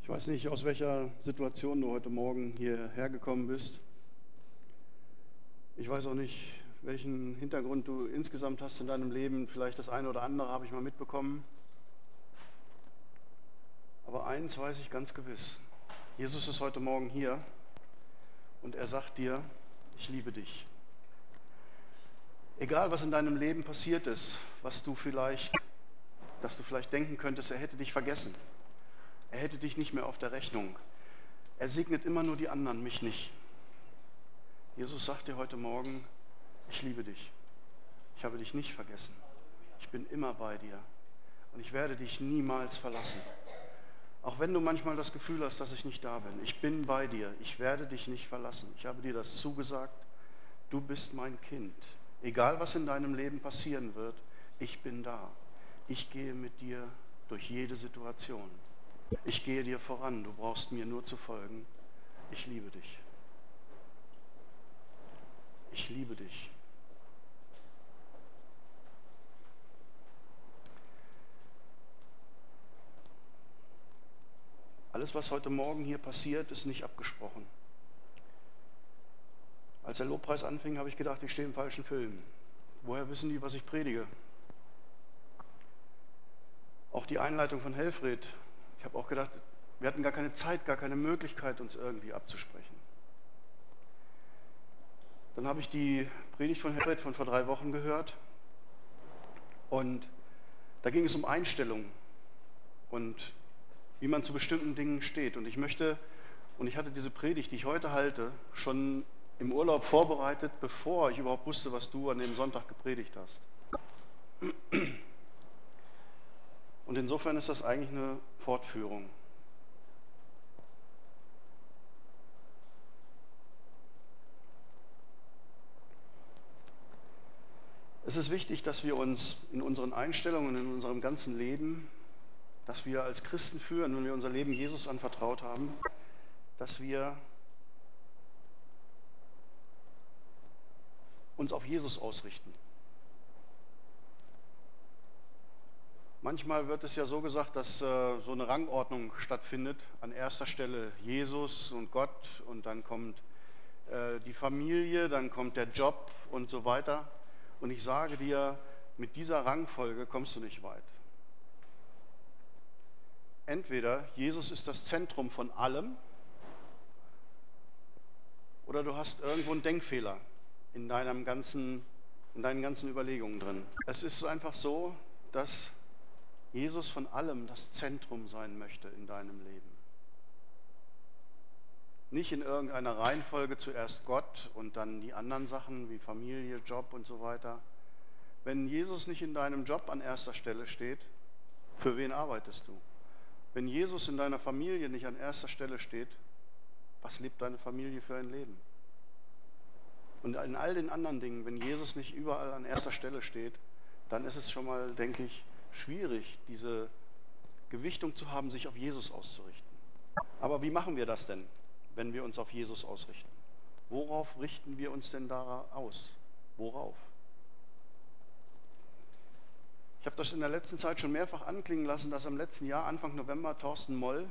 weiß nicht, aus welcher Situation du heute Morgen hierher gekommen bist. Ich weiß auch nicht, welchen Hintergrund du insgesamt hast in deinem Leben. Vielleicht das eine oder andere habe ich mal mitbekommen. Aber eins weiß ich ganz gewiss. Jesus ist heute Morgen hier und er sagt dir, ich liebe dich. Egal, was in deinem Leben passiert ist, dass du vielleicht denken könntest, er hätte dich vergessen. Er hätte dich nicht mehr auf der Rechnung. Er segnet immer nur die anderen, mich nicht. Jesus sagt dir heute Morgen, ich liebe dich. Ich habe dich nicht vergessen. Ich bin immer bei dir und ich werde dich niemals verlassen. Auch wenn du manchmal das Gefühl hast, dass ich nicht da bin. Ich bin bei dir. Ich werde dich nicht verlassen. Ich habe dir das zugesagt. Du bist mein Kind. Egal, was in deinem Leben passieren wird, ich bin da. Ich gehe mit dir durch jede Situation. Ich gehe dir voran. Du brauchst mir nur zu folgen. Ich liebe dich. Ich liebe dich. Alles, was heute Morgen hier passiert, ist nicht abgesprochen. Als der Lobpreis anfing, habe ich gedacht, ich stehe im falschen Film. Woher wissen die, was ich predige? Auch die Einleitung von Helfried. Ich habe auch gedacht, wir hatten gar keine Zeit, gar keine Möglichkeit, uns irgendwie abzusprechen. Dann habe ich die Predigt von Helfried von vor 3 Wochen gehört. Und da ging es um Einstellung und wie man zu bestimmten Dingen steht. Und ich hatte diese Predigt, die ich heute halte, schon im Urlaub vorbereitet, bevor ich überhaupt wusste, was du an dem Sonntag gepredigt hast. Und insofern ist das eigentlich eine Fortführung. Es ist wichtig, dass wir uns in unseren Einstellungen, in unserem ganzen Leben, das wir als Christen führen, wenn wir unser Leben Jesus anvertraut haben, dass wir uns auf Jesus ausrichten. Manchmal wird es ja so gesagt, dass so eine Rangordnung stattfindet. An erster Stelle Jesus und Gott und dann kommt die Familie, dann kommt der Job und so weiter. Und ich sage dir, mit dieser Rangfolge kommst du nicht weit. Entweder Jesus ist das Zentrum von allem oder du hast irgendwo einen Denkfehler in deinen ganzen Überlegungen drin. Es ist einfach so, dass Jesus von allem das Zentrum sein möchte in deinem Leben. Nicht in irgendeiner Reihenfolge, zuerst Gott und dann die anderen Sachen wie Familie, Job und so weiter. Wenn Jesus nicht in deinem Job an erster Stelle steht, für wen arbeitest du? Wenn Jesus in deiner Familie nicht an erster Stelle steht, was lebt deine Familie für ein Leben? Und in all den anderen Dingen, wenn Jesus nicht überall an erster Stelle steht, dann ist es schon mal, denke ich, schwierig, diese Gewichtung zu haben, sich auf Jesus auszurichten. Aber wie machen wir das denn, wenn wir uns auf Jesus ausrichten? Worauf richten wir uns denn da aus? Worauf? Ich habe das in der letzten Zeit schon mehrfach anklingen lassen, dass im letzten Jahr, Anfang November, Thorsten Moll,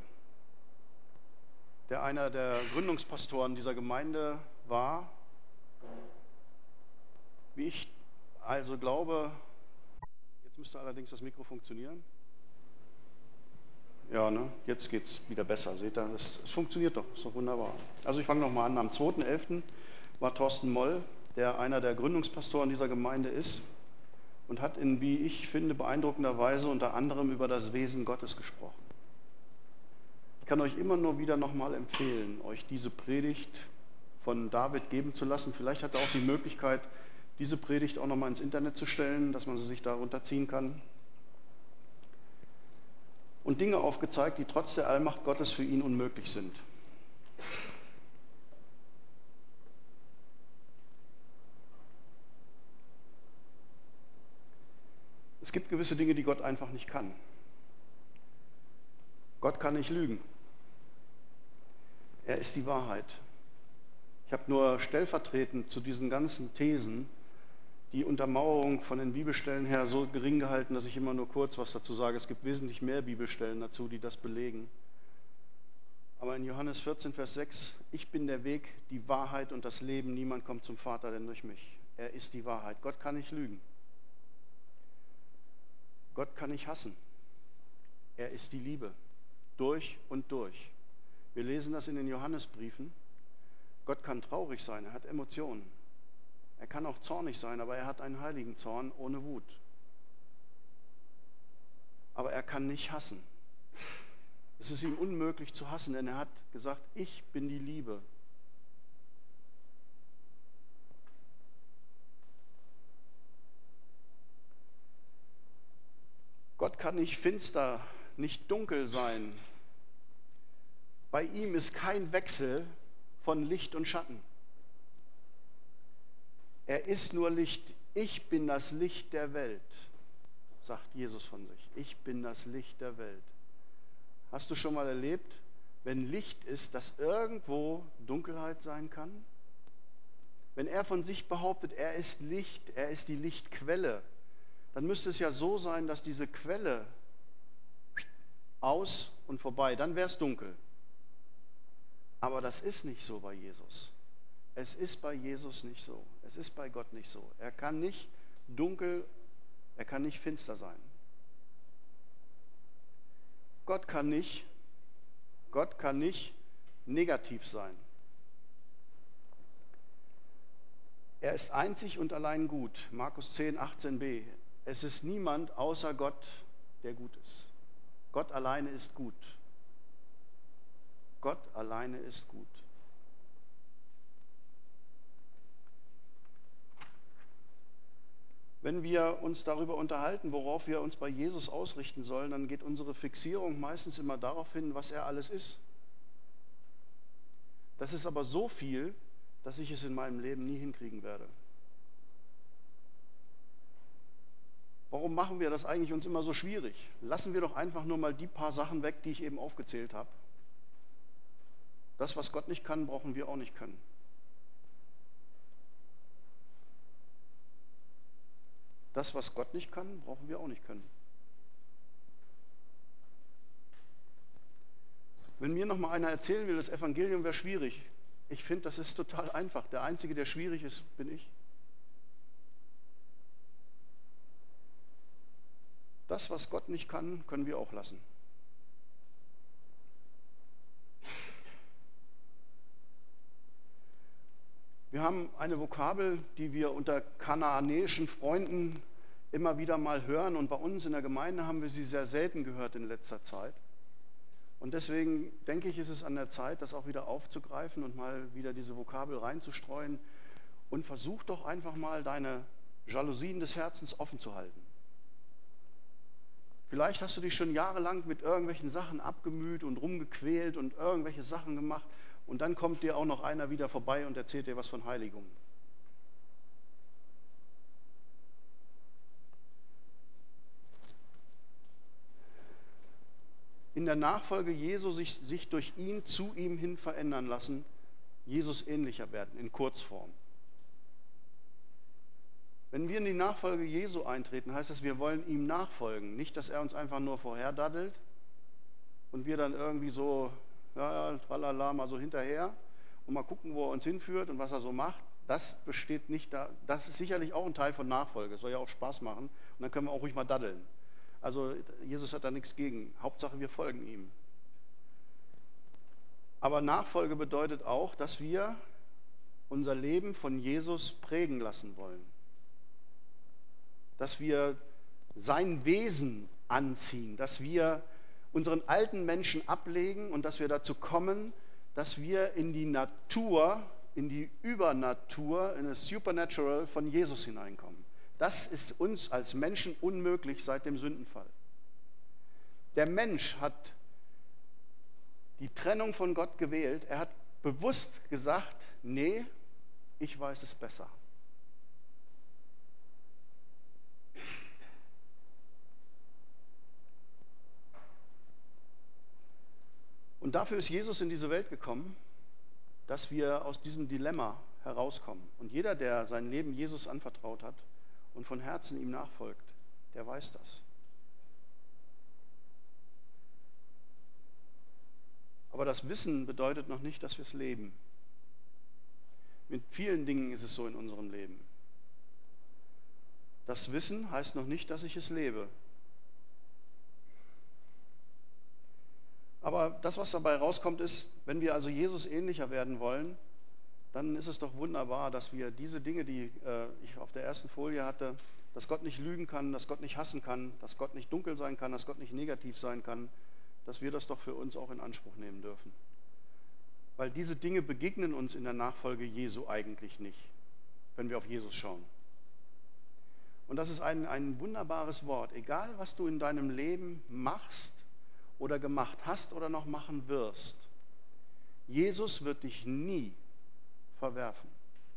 der einer der Gründungspastoren dieser Gemeinde war, wie ich also glaube, jetzt müsste allerdings das Mikro funktionieren. Ja, ne? Jetzt geht es wieder besser, seht ihr, es funktioniert doch, ist doch wunderbar. Also ich fange nochmal an, am 2.11. war Thorsten Moll, der einer der Gründungspastoren dieser Gemeinde ist, und hat in, wie ich finde, beeindruckender Weise unter anderem über das Wesen Gottes gesprochen. Ich kann euch immer nur wieder nochmal empfehlen, euch diese Predigt von David geben zu lassen. Vielleicht hat er auch die Möglichkeit, diese Predigt auch nochmal ins Internet zu stellen, dass man sie sich da runterziehen kann. Und Dinge aufgezeigt, die trotz der Allmacht Gottes für ihn unmöglich sind. Es gibt gewisse Dinge, die Gott einfach nicht kann. Gott kann nicht lügen. Er ist die Wahrheit. Ich habe nur stellvertretend zu diesen ganzen Thesen die Untermauerung von den Bibelstellen her so gering gehalten, dass ich immer nur kurz was dazu sage. Es gibt wesentlich mehr Bibelstellen dazu, die das belegen. in Johannes 14, Vers 6, ich bin der Weg, die Wahrheit und das Leben. Niemand kommt zum Vater, denn durch mich. Er ist die Wahrheit. Gott kann nicht lügen. Gott kann nicht hassen. Er ist die Liebe. Durch und durch. Wir lesen das in den Johannesbriefen. Gott kann traurig sein, er hat Emotionen. Er kann auch zornig sein, aber er hat einen heiligen Zorn ohne Wut. Aber er kann nicht hassen. Es ist ihm unmöglich zu hassen, denn er hat gesagt, ich bin die Liebe. Gott kann nicht finster, nicht dunkel sein. Bei ihm ist kein Wechsel von Licht und Schatten. Er ist nur Licht. Ich bin das Licht der Welt, sagt Jesus von sich. Ich bin das Licht der Welt. Hast du schon mal erlebt, wenn Licht ist, dass irgendwo Dunkelheit sein kann? Wenn er von sich behauptet, er ist Licht, er ist die Lichtquelle, dann müsste es ja so sein, dass diese Quelle aus und vorbei, dann wäre es dunkel. Aber das ist nicht so bei Jesus. Es ist bei Jesus nicht so. Es ist bei Gott nicht so. Er kann nicht dunkel, er kann nicht finster sein. Gott kann nicht negativ sein. Er ist einzig und allein gut. Markus 10, 18b. Es ist niemand außer Gott, der gut ist. Gott alleine ist gut. Gott alleine ist gut. Wenn wir uns darüber unterhalten, worauf wir uns bei Jesus ausrichten sollen, dann geht unsere Fixierung meistens immer darauf hin, was er alles ist. Das ist aber so viel, dass ich es in meinem Leben nie hinkriegen werde. Warum machen wir das eigentlich uns immer so schwierig? Lassen wir doch einfach nur mal die paar Sachen weg, die ich eben aufgezählt habe. Das, was Gott nicht kann, brauchen wir auch nicht können. Das, was Gott nicht kann, brauchen wir auch nicht können. Wenn mir noch mal einer erzählen will, das Evangelium wäre schwierig, ich finde, das ist total einfach. Der Einzige, der schwierig ist, bin ich. Das, was Gott nicht kann, können wir auch lassen. Wir haben eine Vokabel, die wir unter kanaanäischen Freunden immer wieder mal hören, und bei uns in der Gemeinde haben wir sie sehr selten gehört in letzter Zeit. Und deswegen denke ich, ist es an der Zeit, das auch wieder aufzugreifen und mal wieder diese Vokabel reinzustreuen, und versuch doch einfach mal deine Jalousien des Herzens offen zu halten. Vielleicht hast du dich schon jahrelang mit irgendwelchen Sachen abgemüht und rumgequält und irgendwelche Sachen gemacht, und dann kommt dir auch noch einer wieder vorbei und erzählt dir was von Heiligung. In der Nachfolge Jesu sich durch ihn zu ihm hin verändern lassen, Jesus ähnlicher werden, in Kurzform. Wenn wir in die Nachfolge Jesu eintreten, heißt das, wir wollen ihm nachfolgen. Nicht, dass er uns einfach nur vorherdaddelt und wir dann irgendwie so, ja, tralala, mal so hinterher und mal gucken, wo er uns hinführt und was er so macht. Das besteht nicht da. Das ist sicherlich auch ein Teil von Nachfolge. Es soll ja auch Spaß machen. Und dann können wir auch ruhig mal daddeln. Also Jesus hat da nichts gegen. Hauptsache, wir folgen ihm. Aber Nachfolge bedeutet auch, dass wir unser Leben von Jesus prägen lassen wollen. Dass wir sein Wesen anziehen, dass wir unseren alten Menschen ablegen und dass wir dazu kommen, dass wir in die Natur, in die Übernatur, in das Supernatural von Jesus hineinkommen. Das ist uns als Menschen unmöglich seit dem Sündenfall. Der Mensch hat die Trennung von Gott gewählt. Er hat bewusst gesagt, nee, ich weiß es besser. Und dafür ist Jesus in diese Welt gekommen, dass wir aus diesem Dilemma herauskommen. Und jeder, der sein Leben Jesus anvertraut hat und von Herzen ihm nachfolgt, der weiß das. Aber das Wissen bedeutet noch nicht, dass wir es leben. Mit vielen Dingen ist es so in unserem Leben. Das Wissen heißt noch nicht, dass ich es lebe. Aber das, was dabei rauskommt, ist, wenn wir also Jesus ähnlicher werden wollen, dann ist es doch wunderbar, dass wir diese Dinge, die ich auf der ersten Folie hatte, dass Gott nicht lügen kann, dass Gott nicht hassen kann, dass Gott nicht dunkel sein kann, dass Gott nicht negativ sein kann, dass wir das doch für uns auch in Anspruch nehmen dürfen. Weil diese Dinge begegnen uns in der Nachfolge Jesu eigentlich nicht, wenn wir auf Jesus schauen. Und das ist ein wunderbares Wort. Egal, was du in deinem Leben machst oder gemacht hast oder noch machen wirst, Jesus wird dich nie verwerfen.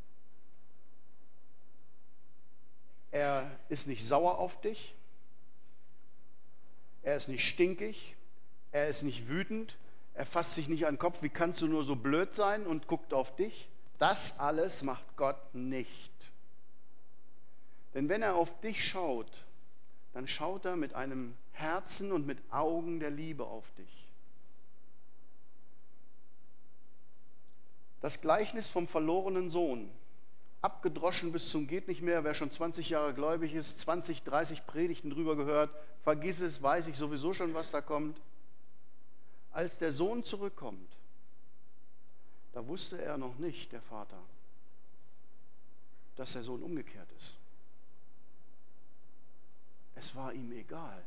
Er ist nicht sauer auf dich, er ist nicht stinkig, er ist nicht wütend, er fasst sich nicht an den Kopf, wie kannst du nur so blöd sein, und guckt auf dich. Das alles macht Gott nicht. Denn wenn er auf dich schaut, dann schaut er mit einem Herzen und mit Augen der Liebe auf dich. Das Gleichnis vom verlorenen Sohn, abgedroschen bis zum geht nicht mehr, wer schon 20 Jahre gläubig ist, 20, 30 Predigten drüber gehört, vergiss es, weiß ich sowieso schon, was da kommt. Als der Sohn zurückkommt, da wusste er noch nicht, der Vater, dass der Sohn umgekehrt ist. Es war ihm egal.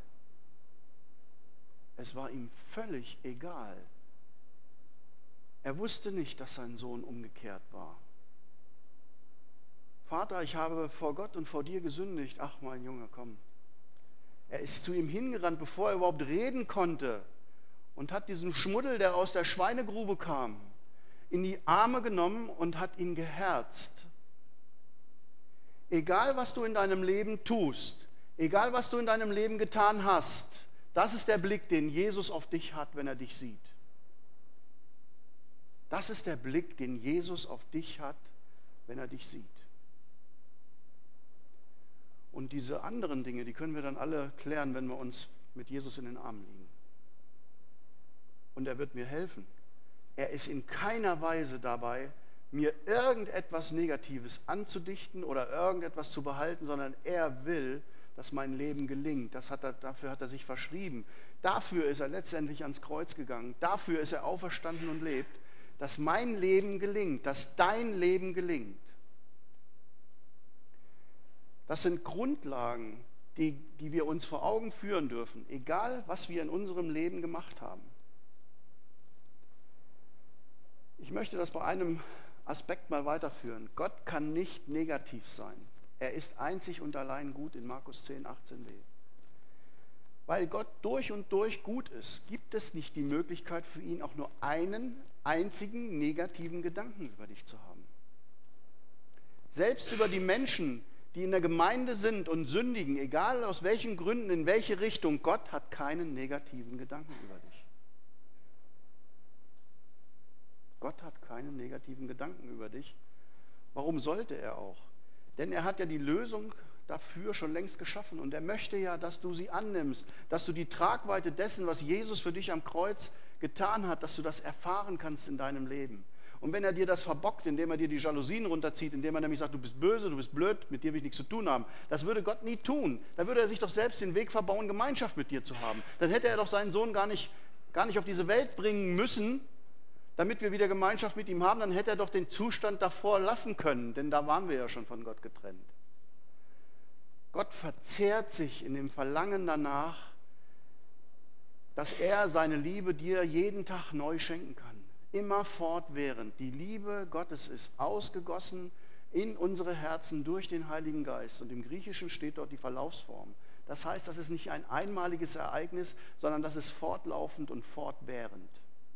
Es war ihm völlig egal. Er wusste nicht, dass sein Sohn umgekehrt war. Vater, ich habe vor Gott und vor dir gesündigt. Ach, mein Junge, komm. Er ist zu ihm hingerannt, bevor er überhaupt reden konnte, und hat diesen Schmuddel, der aus der Schweinegrube kam, in die Arme genommen und hat ihn geherzt. Egal, was du in deinem Leben tust, egal, was du in deinem Leben getan hast, das ist der Blick, den Jesus auf dich hat, wenn er dich sieht. Das ist der Blick, den Jesus auf dich hat, wenn er dich sieht. Und diese anderen Dinge, die können wir dann alle klären, wenn wir uns mit Jesus in den Armen liegen. Und er wird mir helfen. Er ist in keiner Weise dabei, mir irgendetwas Negatives anzudichten oder irgendetwas zu behalten, sondern er will, dass mein Leben gelingt. Dafür hat er sich verschrieben. Dafür ist er letztendlich ans Kreuz gegangen. Dafür ist er auferstanden und lebt, dass mein Leben gelingt, dass dein Leben gelingt. Das sind Grundlagen, die wir uns vor Augen führen dürfen, egal was wir in unserem Leben gemacht haben. Ich möchte das bei einem Aspekt mal weiterführen. Gott kann nicht negativ sein. Er ist einzig und allein gut in Markus 10, 18b. Weil Gott durch und durch gut ist, gibt es nicht die Möglichkeit für ihn, auch nur einen einzigen negativen Gedanken über dich zu haben. Selbst über die Menschen, die in der Gemeinde sind und sündigen, egal aus welchen Gründen, in welche Richtung, Gott hat keinen negativen Gedanken über dich. Gott hat keinen negativen Gedanken über dich. Warum sollte er auch? Denn er hat ja die Lösung dafür schon längst geschaffen und er möchte ja, dass du sie annimmst, dass du die Tragweite dessen, was Jesus für dich am Kreuz getan hat, dass du das erfahren kannst in deinem Leben. Und wenn er dir das verbockt, indem er dir die Jalousien runterzieht, indem er nämlich sagt, du bist böse, du bist blöd, mit dir will ich nichts zu tun haben, das würde Gott nie tun. Da würde er sich doch selbst den Weg verbauen, Gemeinschaft mit dir zu haben. Dann hätte er doch seinen Sohn gar nicht auf diese Welt bringen müssen, damit wir wieder Gemeinschaft mit ihm haben. Dann hätte er doch den Zustand davor lassen können, denn da waren wir ja schon von Gott getrennt. Gott verzehrt sich in dem Verlangen danach, dass er seine Liebe dir jeden Tag neu schenken kann. Immer fortwährend. Die Liebe Gottes ist ausgegossen in unsere Herzen durch den Heiligen Geist. Und im Griechischen steht dort die Verlaufsform. Das heißt, das ist nicht ein einmaliges Ereignis, sondern das ist fortlaufend und fortwährend.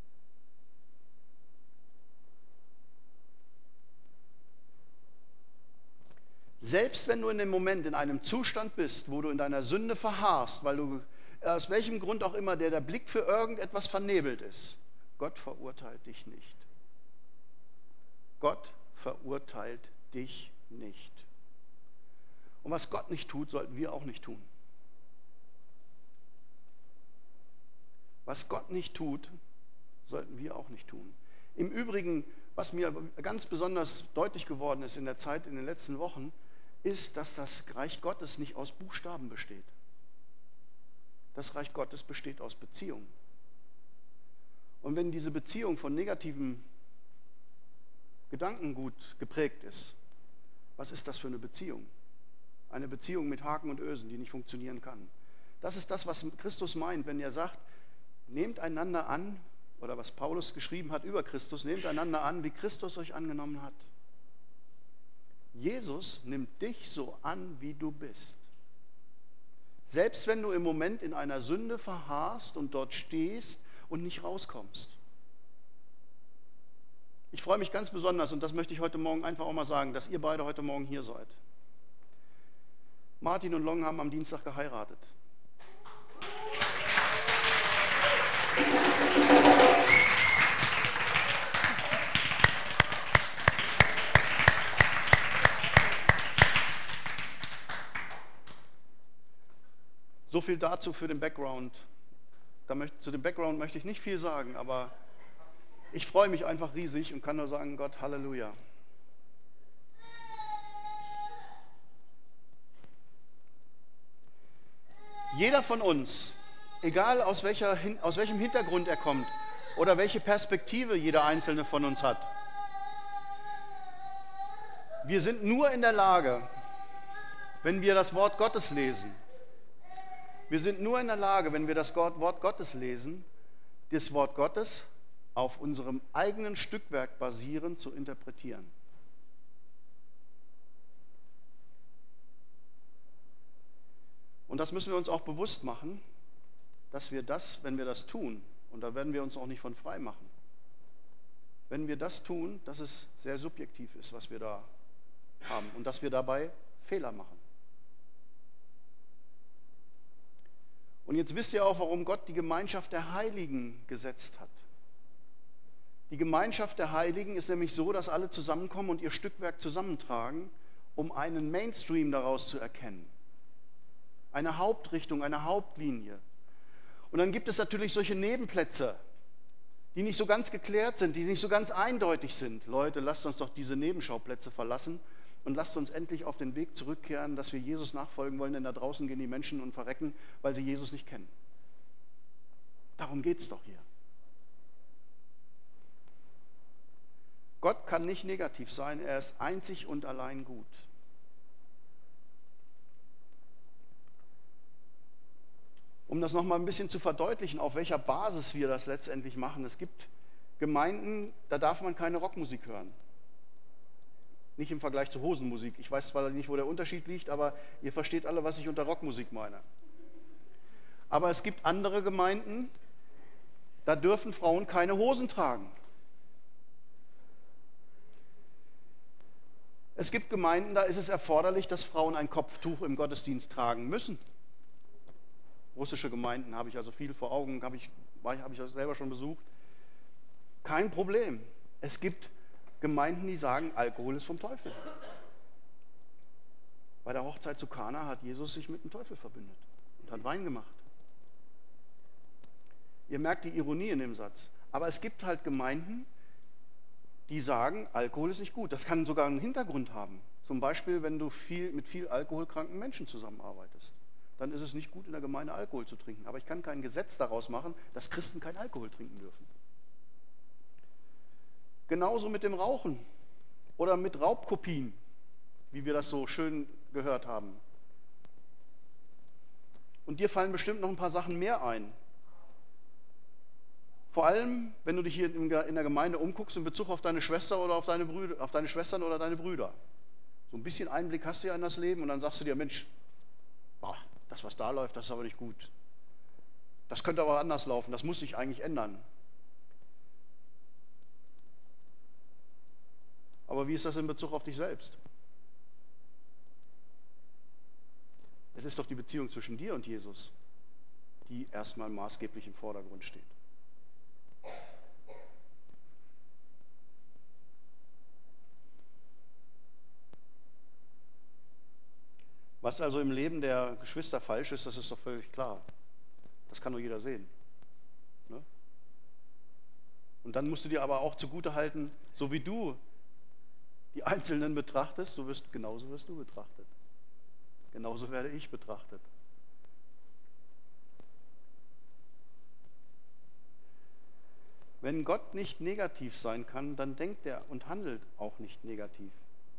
Selbst wenn du in dem Moment in einem Zustand bist, wo du in deiner Sünde verharrst, weil du aus welchem Grund auch immer der Blick für irgendetwas vernebelt ist, Gott verurteilt dich nicht. Gott verurteilt dich nicht. Und was Gott nicht tut, sollten wir auch nicht tun. Was Gott nicht tut, sollten wir auch nicht tun. Im Übrigen, was mir ganz besonders deutlich geworden ist in der Zeit, in den letzten Wochen, ist, dass das Reich Gottes nicht aus Buchstaben besteht. Das Reich Gottes besteht aus Beziehungen. Und wenn diese Beziehung von negativem Gedankengut geprägt ist, was ist das für eine Beziehung? Eine Beziehung mit Haken und Ösen, die nicht funktionieren kann. Das ist das, was Christus meint, wenn er sagt, nehmt einander an, oder was Paulus geschrieben hat über Christus, nehmt einander an, wie Christus euch angenommen hat. Jesus nimmt dich so an, wie du bist. Selbst wenn du im Moment in einer Sünde verharrst und dort stehst und nicht rauskommst. Ich freue mich ganz besonders, und das möchte ich heute Morgen einfach auch mal sagen, dass ihr beide heute Morgen hier seid. Martin und Long haben am Dienstag geheiratet. So viel dazu für den Background. Zu dem Background möchte ich nicht viel sagen, aber ich freue mich einfach riesig und kann nur sagen, Gott, Halleluja. Jeder von uns, egal aus welchem Hintergrund er kommt oder welche Perspektive jeder Einzelne von uns hat, wir sind nur in der Lage, wenn wir das Wort Gottes lesen, wir sind nur in der Lage, wenn wir das Wort Gottes lesen, das Wort Gottes auf unserem eigenen Stückwerk basierend zu interpretieren. Und das müssen wir uns auch bewusst machen, dass wir das, wenn wir das tun, und da werden wir uns auch nicht von frei machen, wenn wir das tun, dass es sehr subjektiv ist, was wir da haben und dass wir dabei Fehler machen. Und jetzt wisst ihr auch, warum Gott die Gemeinschaft der Heiligen gesetzt hat. Die Gemeinschaft der Heiligen ist nämlich so, dass alle zusammenkommen und ihr Stückwerk zusammentragen, um einen Mainstream daraus zu erkennen. Eine Hauptrichtung, eine Hauptlinie. Und dann gibt es natürlich solche Nebenplätze, die nicht so ganz geklärt sind, die nicht so ganz eindeutig sind. Leute, lasst uns doch diese Nebenschauplätze verlassen und lasst uns endlich auf den Weg zurückkehren, dass wir Jesus nachfolgen wollen, denn da draußen gehen die Menschen und verrecken, weil sie Jesus nicht kennen. Darum geht es doch hier. Gott kann nicht negativ sein, er ist einzig und allein gut. Um das nochmal ein bisschen zu verdeutlichen, auf welcher Basis wir das letztendlich machen. Es gibt Gemeinden, da darf man keine Rockmusik hören. Nicht im Vergleich zu Hosenmusik. Ich weiß zwar nicht, wo der Unterschied liegt, aber ihr versteht alle, was ich unter Rockmusik meine. Aber es gibt andere Gemeinden, da dürfen Frauen keine Hosen tragen. Es gibt Gemeinden, da ist es erforderlich, dass Frauen ein Kopftuch im Gottesdienst tragen müssen. Russische Gemeinden habe ich also viel vor Augen, habe ich selber schon besucht. Kein Problem. Es gibt Gemeinden, die sagen, Alkohol ist vom Teufel. Bei der Hochzeit zu Kana hat Jesus sich mit dem Teufel verbündet und hat Wein gemacht. Ihr merkt die Ironie in dem Satz. Aber es gibt halt Gemeinden, die sagen, Alkohol ist nicht gut. Das kann sogar einen Hintergrund haben. Zum Beispiel, wenn du mit viel alkoholkranken Menschen zusammenarbeitest. Dann ist es nicht gut, in der Gemeinde Alkohol zu trinken. Aber ich kann kein Gesetz daraus machen, dass Christen kein Alkohol trinken dürfen. Genauso mit dem Rauchen oder mit Raubkopien, wie wir das so schön gehört haben. Und dir fallen bestimmt noch ein paar Sachen mehr ein. Vor allem, wenn du dich hier in der Gemeinde umguckst in Bezug auf deine Schwester oder auf deine Schwestern oder deine Brüder. So ein bisschen Einblick hast du ja in das Leben und dann sagst du dir, Mensch, das, was da läuft, das ist aber nicht gut. Das könnte aber anders laufen, das muss sich eigentlich ändern. Aber wie ist das in Bezug auf dich selbst? Es ist doch die Beziehung zwischen dir und Jesus, die erstmal maßgeblich im Vordergrund steht. Was also im Leben der Geschwister falsch ist, das ist doch völlig klar. Das kann doch jeder sehen. Ne? Und dann musst du dir aber auch zugutehalten, so wie du die Einzelnen betrachtest, genauso wirst du betrachtet. Genauso werde ich betrachtet. Wenn Gott nicht negativ sein kann, dann denkt er und handelt auch nicht negativ.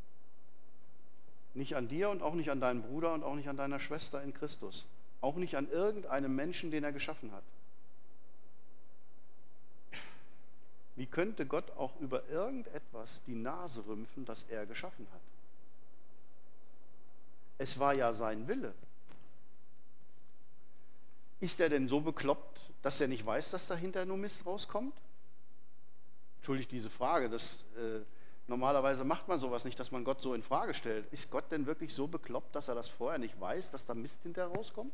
Nicht an dir und auch nicht an deinen Bruder und auch nicht an deiner Schwester in Christus. Auch nicht an irgendeinem Menschen, den er geschaffen hat. Wie könnte Gott auch über irgendetwas die Nase rümpfen, das er geschaffen hat? Es war ja sein Wille. Ist er denn so bekloppt, dass er nicht weiß, dass dahinter nur Mist rauskommt? Entschuldigt diese Frage. Normalerweise macht man sowas nicht, dass man Gott so in Frage stellt. Ist Gott denn wirklich so bekloppt, dass er das vorher nicht weiß, dass da Mist hinterher rauskommt?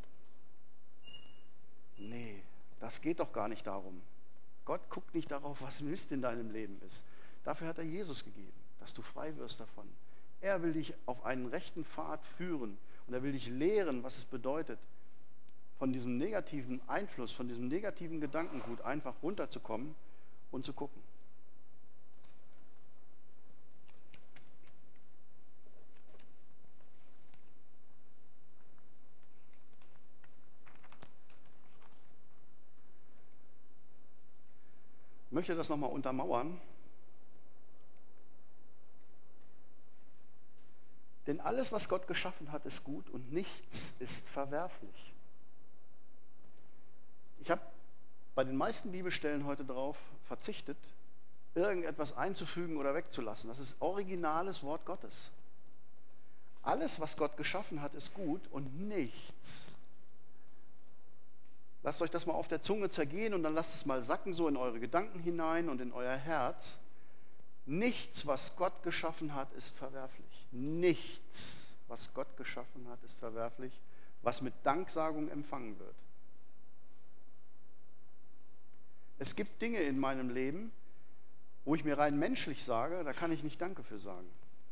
Nee, das geht doch gar nicht darum. Gott guckt nicht darauf, was Mist in deinem Leben ist. Dafür hat er Jesus gegeben, dass du frei wirst davon. Er will dich auf einen rechten Pfad führen und er will dich lehren, was es bedeutet, von diesem negativen Einfluss, von diesem negativen Gedankengut einfach runterzukommen und zu gucken. Ich möchte das nochmal untermauern. Denn alles, was Gott geschaffen hat, ist gut und nichts ist verwerflich. Ich habe bei den meisten Bibelstellen heute darauf verzichtet, irgendetwas einzufügen oder wegzulassen. Das ist originales Wort Gottes. Alles, was Gott geschaffen hat, ist gut und nichts. Lasst euch das mal auf der Zunge zergehen und dann lasst es mal sacken so in eure Gedanken hinein und in euer Herz. Nichts, was Gott geschaffen hat, ist verwerflich. Nichts, was Gott geschaffen hat, ist verwerflich, was mit Danksagung empfangen wird. Es gibt Dinge in meinem Leben, wo ich mir rein menschlich sage, da kann ich nicht Danke für sagen.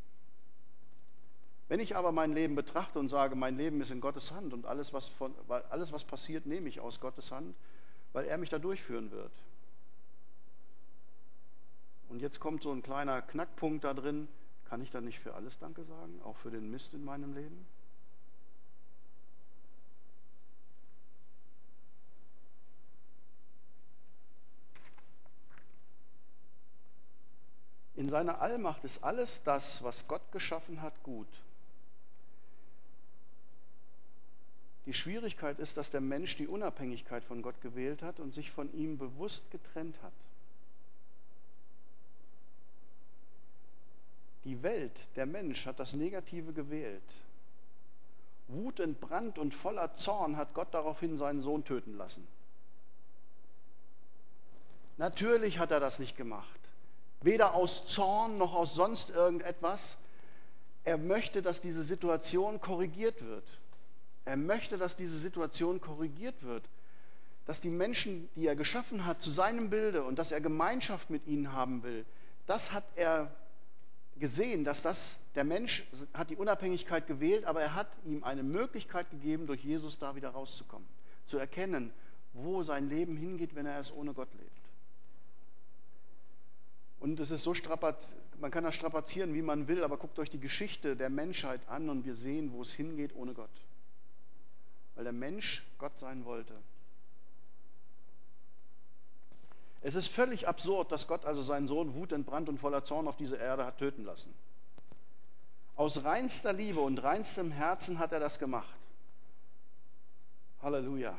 Wenn ich aber mein Leben betrachte und sage, mein Leben ist in Gottes Hand und alles, was passiert, nehme ich aus Gottes Hand, weil er mich da durchführen wird. Und jetzt kommt so ein kleiner Knackpunkt da drin, kann ich dann nicht für alles Danke sagen, auch für den Mist in meinem Leben? In seiner Allmacht ist alles das, was Gott geschaffen hat, gut. Die Schwierigkeit ist, dass der Mensch die Unabhängigkeit von Gott gewählt hat und sich von ihm bewusst getrennt hat. Die Welt, der Mensch hat das Negative gewählt. Wutentbrannt und voller Zorn hat Gott daraufhin seinen Sohn töten lassen. Natürlich hat er das nicht gemacht. Weder aus Zorn noch aus sonst irgendetwas. Er möchte, dass diese Situation korrigiert wird. Er möchte, dass diese Situation korrigiert wird. Dass die Menschen, die er geschaffen hat, zu seinem Bilde und dass er Gemeinschaft mit ihnen haben will, das hat er gesehen, der Mensch hat die Unabhängigkeit gewählt, aber er hat ihm eine Möglichkeit gegeben, durch Jesus da wieder rauszukommen. Zu erkennen, wo sein Leben hingeht, wenn er es ohne Gott lebt. Und es ist so man kann das strapazieren, wie man will, aber guckt euch die Geschichte der Menschheit an und wir sehen, wo es hingeht ohne Gott. Weil der Mensch Gott sein wollte. Es ist völlig absurd, dass Gott also seinen Sohn wutentbrannt und voller Zorn auf diese Erde hat töten lassen. Aus reinster Liebe und reinstem Herzen hat er das gemacht. Halleluja.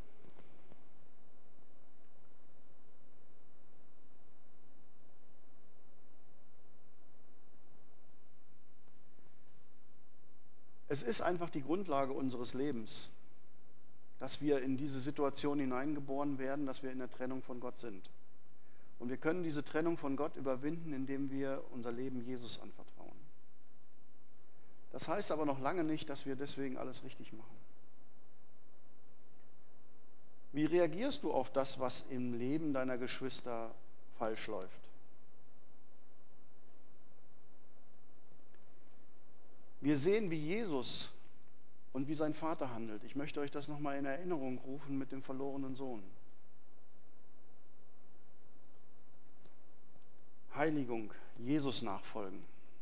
Es ist einfach die Grundlage unseres Lebens, dass wir in diese Situation hineingeboren werden, dass wir in der Trennung von Gott sind. Und wir können diese Trennung von Gott überwinden, indem wir unser Leben Jesus anvertrauen. Das heißt aber noch lange nicht, dass wir deswegen alles richtig machen. Wie reagierst du auf das, was im Leben deiner Geschwister falsch läuft? Wir sehen, wie Jesus und wie sein Vater handelt. Ich möchte euch das nochmal in Erinnerung rufen mit dem verlorenen Sohn. Heiligung, Jesus nachfolgen.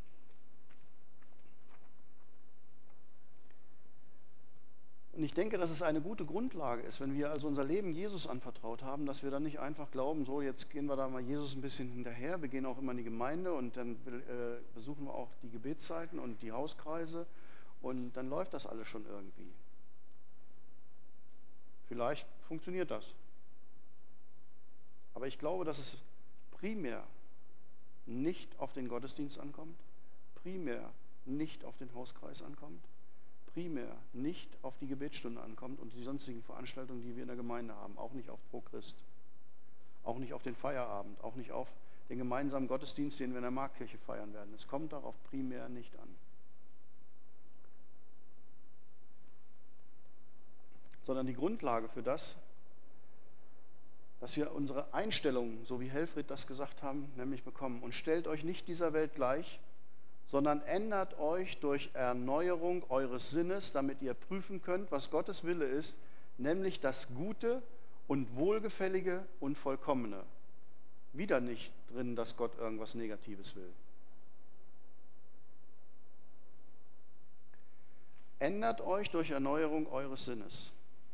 Und ich denke, dass es eine gute Grundlage ist, wenn wir also unser Leben Jesus anvertraut haben, dass wir dann nicht einfach glauben, so jetzt gehen wir da mal Jesus ein bisschen hinterher, wir gehen auch immer in die Gemeinde und dann besuchen wir auch die Gebetszeiten und die Hauskreise und dann läuft das alles schon irgendwie. Vielleicht funktioniert das. Aber ich glaube, dass es primär nicht auf den Gottesdienst ankommt, primär nicht auf den Hauskreis ankommt, primär nicht auf die Gebetsstunde ankommt und die sonstigen Veranstaltungen, die wir in der Gemeinde haben, auch nicht auf Pro Christ, auch nicht auf den Feierabend, auch nicht auf den gemeinsamen Gottesdienst, den wir in der Marktkirche feiern werden. Es kommt darauf primär nicht an. Sondern die Grundlage für das, dass wir unsere Einstellung, so wie Helfried das gesagt haben, nämlich bekommen. Und stellt euch nicht dieser Welt gleich, sondern ändert euch durch Erneuerung eures Sinnes, damit ihr prüfen könnt, was Gottes Wille ist, nämlich das Gute und Wohlgefällige und Vollkommene. Wieder nicht drin, dass Gott irgendwas Negatives will. Ändert euch durch Erneuerung eures Sinnes.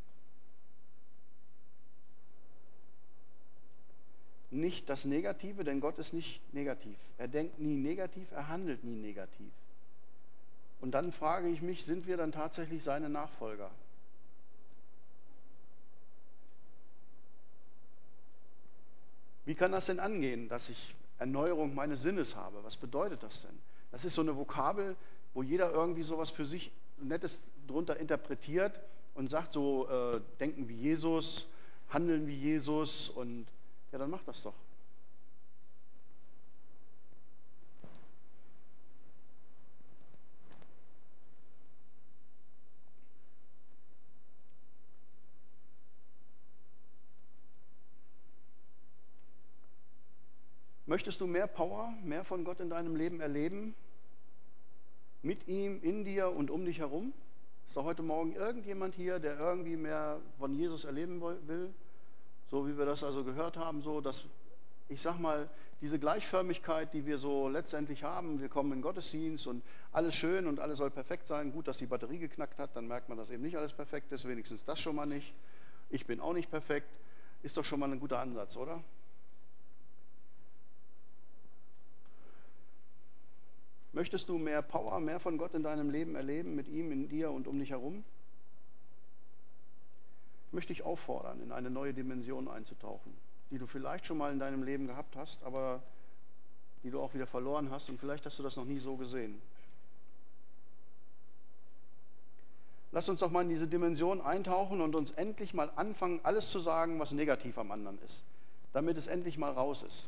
Nicht das Negative, denn Gott ist nicht negativ. Er denkt nie negativ, er handelt nie negativ. Und dann frage ich mich, sind wir dann tatsächlich seine Nachfolger? Wie kann das denn angehen, dass ich Erneuerung meines Sinnes habe? Was bedeutet das denn? Das ist so eine Vokabel, wo jeder irgendwie sowas für sich Nettes drunter interpretiert und sagt so, denken wie Jesus, handeln wie Jesus und ja, dann mach das doch. Möchtest du mehr Power, mehr von Gott in deinem Leben erleben? Mit ihm, in dir und um dich herum? Ist da heute Morgen irgendjemand hier, der irgendwie mehr von Jesus erleben will? So wie wir das also gehört haben, so dass, ich sag mal, diese Gleichförmigkeit, die wir so letztendlich haben, wir kommen in den Gottesdienst und alles schön und alles soll perfekt sein. Gut, dass die Batterie geknackt hat, dann merkt man, dass eben nicht alles perfekt ist, wenigstens das schon mal nicht. Ich bin auch nicht perfekt, ist doch schon mal ein guter Ansatz, oder? Möchtest du mehr Power, mehr von Gott in deinem Leben erleben, mit ihm, in dir und um dich herum? Möchte ich auffordern, in eine neue Dimension einzutauchen, die du vielleicht schon mal in deinem Leben gehabt hast, aber die du auch wieder verloren hast und vielleicht hast du das noch nie so gesehen. Lass uns doch mal in diese Dimension eintauchen und uns endlich mal anfangen, alles zu sagen, was negativ am anderen ist, damit es endlich mal raus ist.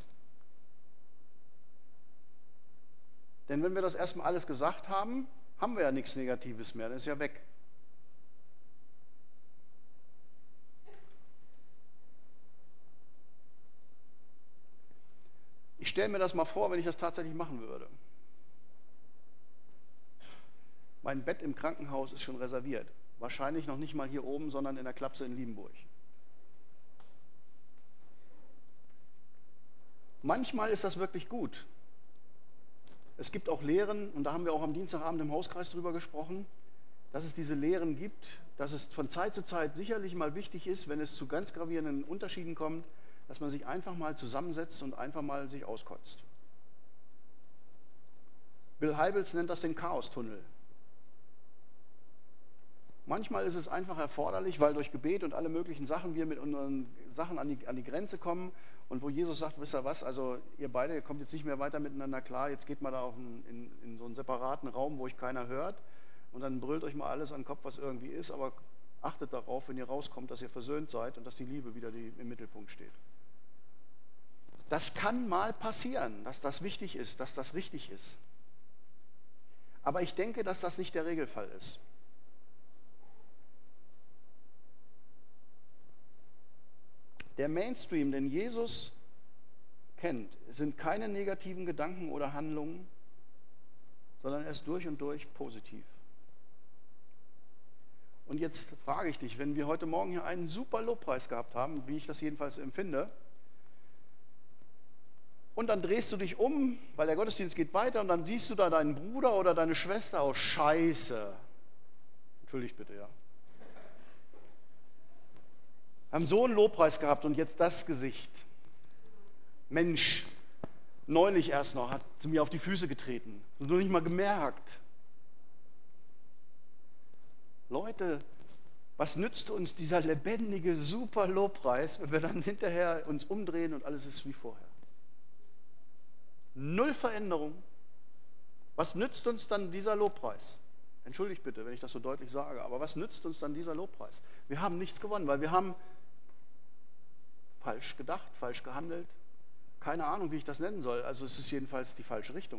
Denn wenn wir das erstmal alles gesagt haben, haben wir ja nichts Negatives mehr, dann ist ja weg. Ich stelle mir das mal vor, wenn ich das tatsächlich machen würde. Mein Bett im Krankenhaus ist schon reserviert. Wahrscheinlich noch nicht mal hier oben, sondern in der Klapse in Liebenburg. Manchmal ist das wirklich gut. Es gibt auch Lehren, und da haben wir auch am Dienstagabend im Hauskreis drüber gesprochen, dass es diese Lehren gibt, dass es von Zeit zu Zeit sicherlich mal wichtig ist, wenn es zu ganz gravierenden Unterschieden kommt, dass man sich einfach mal zusammensetzt und einfach mal sich auskotzt. Bill Hybels nennt das den Chaostunnel. Manchmal ist es einfach erforderlich, weil durch Gebet und alle möglichen Sachen wir mit unseren Sachen an die Grenze kommen und wo Jesus sagt, wisst ihr was, also ihr beide, ihr kommt jetzt nicht mehr weiter miteinander klar, jetzt geht mal da in so einen separaten Raum, wo euch keiner hört und dann brüllt euch mal alles an den Kopf, was irgendwie ist, aber achtet darauf, wenn ihr rauskommt, dass ihr versöhnt seid und dass die Liebe wieder im Mittelpunkt steht. Das kann mal passieren, dass das wichtig ist, dass das richtig ist. Aber ich denke, dass das nicht der Regelfall ist. Der Mainstream, den Jesus kennt, sind keine negativen Gedanken oder Handlungen, sondern er ist durch und durch positiv. Und jetzt frage ich dich, wenn wir heute Morgen hier einen super Lobpreis gehabt haben, wie ich das jedenfalls empfinde, Und dann drehst du dich um, weil der Gottesdienst geht weiter und dann siehst du da deinen Bruder oder deine Schwester. Oh, Scheiße. Entschuldigt bitte, ja. Haben so einen Lobpreis gehabt und jetzt das Gesicht. Mensch, neulich erst noch, hat sie mir auf die Füße getreten. Und nur nicht mal gemerkt. Leute, was nützt uns dieser lebendige, super Lobpreis, wenn wir dann hinterher uns umdrehen und alles ist wie vorher? Null Veränderung. Was nützt uns dann dieser Lobpreis? Entschuldigt bitte, wenn ich das so deutlich sage, aber was nützt uns dann dieser Lobpreis? Wir haben nichts gewonnen, weil wir haben falsch gedacht, falsch gehandelt. Keine Ahnung, wie ich das nennen soll. Also es ist jedenfalls die falsche Richtung.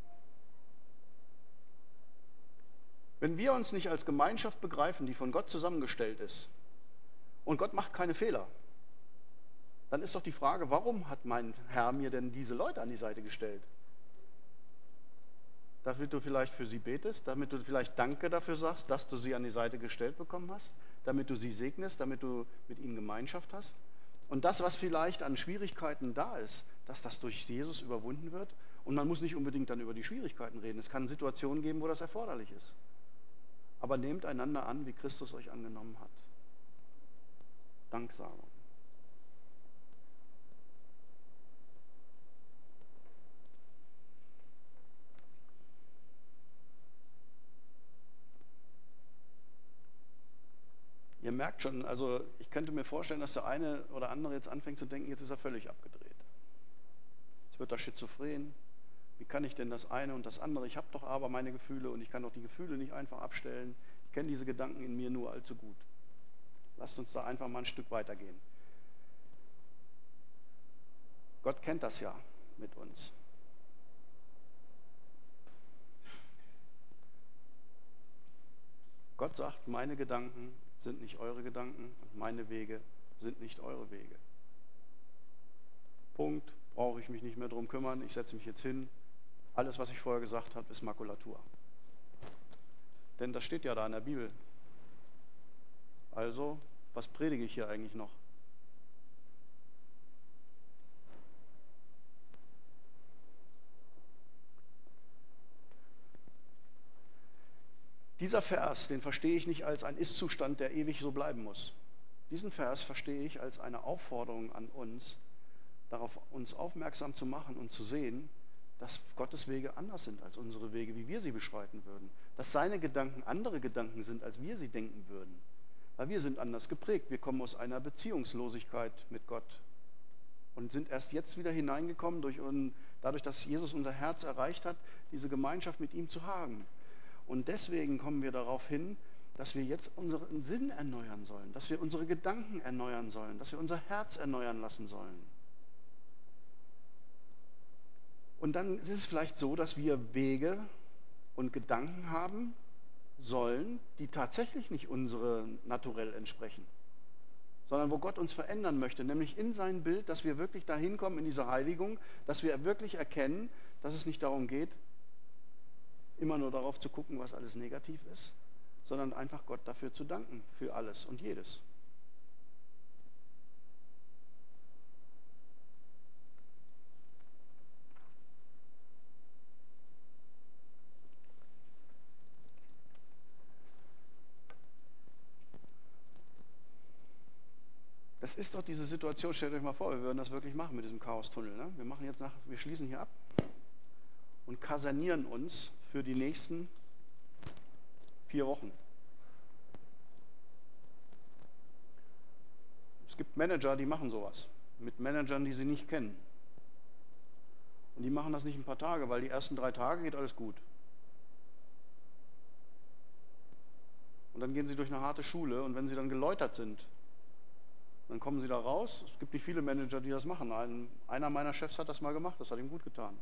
Wenn wir uns nicht als Gemeinschaft begreifen, die von Gott zusammengestellt ist, und Gott macht keine Fehler, dann ist doch die Frage, warum hat mein Herr mir denn diese Leute an die Seite gestellt? Damit du vielleicht für sie betest, damit du vielleicht Danke dafür sagst, dass du sie an die Seite gestellt bekommen hast, damit du sie segnest, damit du mit ihnen Gemeinschaft hast. Und das, was vielleicht an Schwierigkeiten da ist, dass das durch Jesus überwunden wird. Und man muss nicht unbedingt dann über die Schwierigkeiten reden. Es kann Situationen geben, wo das erforderlich ist. Aber nehmt einander an, wie Christus euch angenommen hat. Danksagung. Ihr merkt schon, also ich könnte mir vorstellen, dass der eine oder andere jetzt anfängt zu denken, jetzt ist er völlig abgedreht. Jetzt wird er schizophren. Wie kann ich denn das eine und das andere? Ich habe doch aber meine Gefühle und ich kann doch die Gefühle nicht einfach abstellen. Ich kenne diese Gedanken in mir nur allzu gut. Lasst uns da einfach mal ein Stück weitergehen. Gott kennt das ja mit uns. Gott sagt, meine Gedanken sind nicht eure Gedanken und meine Wege sind nicht eure Wege. Punkt, brauche ich mich nicht mehr drum kümmern, ich setze mich jetzt hin. Alles, was ich vorher gesagt habe, ist Makulatur. Denn das steht ja da in der Bibel. Also, was predige ich hier eigentlich noch? Dieser Vers, den verstehe ich nicht als ein Ist-Zustand, der ewig so bleiben muss. Diesen Vers verstehe ich als eine Aufforderung an uns, darauf uns aufmerksam zu machen und zu sehen, dass Gottes Wege anders sind als unsere Wege, wie wir sie beschreiten würden. Dass seine Gedanken andere Gedanken sind, als wir sie denken würden. Weil wir sind anders geprägt. Wir kommen aus einer Beziehungslosigkeit mit Gott und sind erst jetzt wieder hineingekommen, dadurch, dass Jesus unser Herz erreicht hat, diese Gemeinschaft mit ihm zu haben. Und deswegen kommen wir darauf hin, dass wir jetzt unseren Sinn erneuern sollen, dass wir unsere Gedanken erneuern sollen, dass wir unser Herz erneuern lassen sollen. Und dann ist es vielleicht so, dass wir Wege und Gedanken haben sollen, die tatsächlich nicht unsere naturell entsprechen, sondern wo Gott uns verändern möchte, nämlich in sein Bild, dass wir wirklich dahin kommen in diese Heiligung, dass wir wirklich erkennen, dass es nicht darum geht, immer nur darauf zu gucken, was alles negativ ist, sondern einfach Gott dafür zu danken, für alles und jedes. Das ist doch diese Situation, stellt euch mal vor, wir würden das wirklich machen mit diesem Chaos-Tunnel. Ne? Wir schließen hier ab und kasernieren uns für die nächsten 4 Wochen. Es gibt Manager, die machen sowas, mit Managern, die sie nicht kennen. Und die machen das nicht ein paar Tage, weil die ersten 3 Tage geht alles gut. Und dann gehen sie durch eine harte Schule und wenn sie dann geläutert sind, dann kommen sie da raus. Es gibt nicht viele Manager, die das machen. Einer meiner Chefs hat das mal gemacht, das hat ihm gut getan.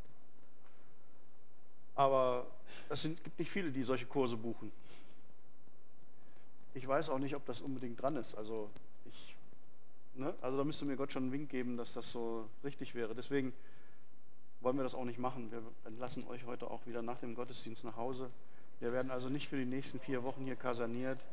Aber es gibt nicht viele, die solche Kurse buchen. Ich weiß auch nicht, ob das unbedingt dran ist. Also da müsste mir Gott schon einen Wink geben, dass das so richtig wäre. Deswegen wollen wir das auch nicht machen. Wir entlassen euch heute auch wieder nach dem Gottesdienst nach Hause. Wir werden also nicht für die nächsten 4 Wochen hier kaserniert.